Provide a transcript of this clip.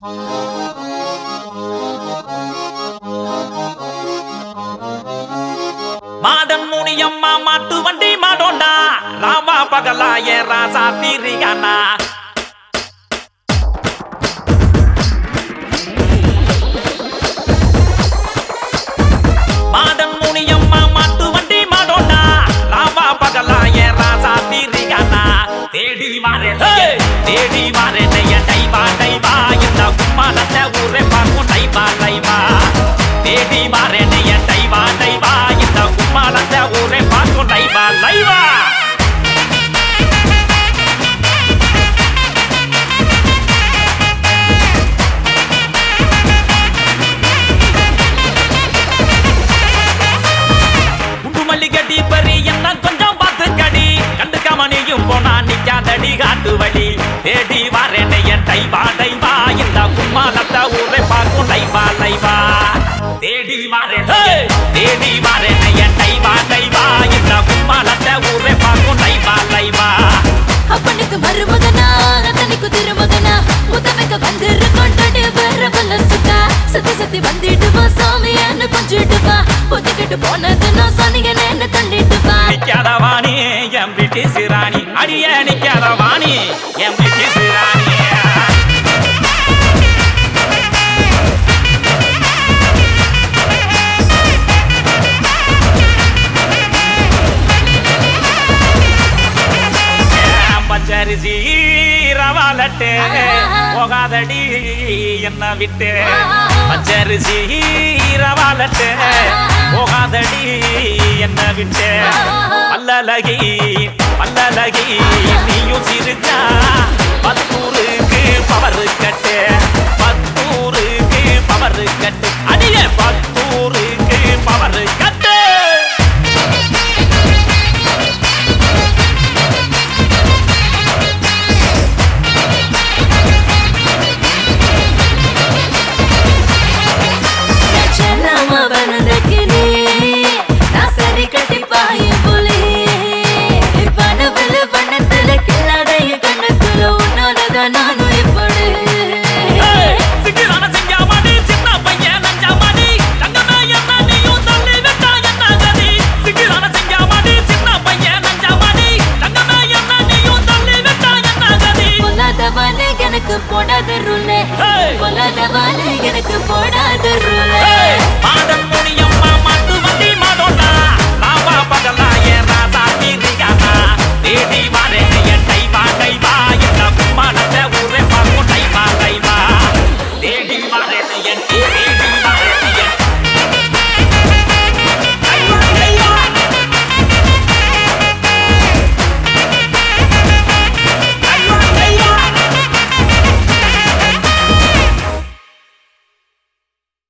modern Muniyamma மாட்டு வண்டி மாடோண்டா ராமா பகலா ஏ ராசா தீரியானா மாடன் முனியம்மா மாட்டு வண்டி மாடோண்டா ராமா பகலா ஏ ராசா தீரியானா தேடி வாரே நைய டைவா இந்த கும்மாலத்தை ஊரே பார்க்கும் டைவா தேடி வாரே நைய டைவா இந்த கும்மாலத்தை ஊரே பார்க்கும் லைவா குண்டுமல்லி கட்டி பறி என்ன கொஞ்சம் பார்த்து கடி கண்டு கமனியும் போனா நிக்காதடி காட்டு வழி தேடி வாரேன் என் டைவா இந்த கும்மாலத்தை ஊரே பார்க்கும் லைவா தேடி வாரேன் என் டைவா இந்த கும்மாலத்தை ஊரே பார்க்கும் லைவா அப்பனுக்கு மருமகனா அத்தனைக்கு திருமகனா முத்தமைக்க வந்துரு கொண்டாடி வரவல்ல சுத்தா சத்தி வந்துடுவா சாமியான்னு கொஞ்சிடுவா ஒத்துக்கிட்டு போனது நான் சொன்னீங்கன்னு என்ன தள்ளிடுவா நிக்காத வாணி என் பிரிட்டிஷ் ராணி அடிய நிக்காத வாணி என் பிரிட்டிஷ் ராணி பச்சரிசி ரவாலட்டு போகாதடி என்ன விட்டு பச்சரிசி ரவாலட்டு போகாதடி என்ன விட்டு பல்லலகி நீயும் சிரிச்சா பத்தூருக்கு பவர் கட்டு அடிய பத்தூருக்கு பவர் கட்டு நானும் இப்படி சிக்கிரான செஞ்சாமடி சின்ன பையன் நஞ்சாமடி தங்கமே என்ன நீயும் தள்ளி விட்டா என்ன கதி சிக்கிரான செஞ்சாமடி சின்ன பையன் நஞ்சாமடி தங்கமே என்ன நீயும் தள்ளி விட்டா என்ன கதி பொல்லாதவானே எனக்கு போடாத ரூலே பொல்லாதவானே எனக்கு போடாத ரூலே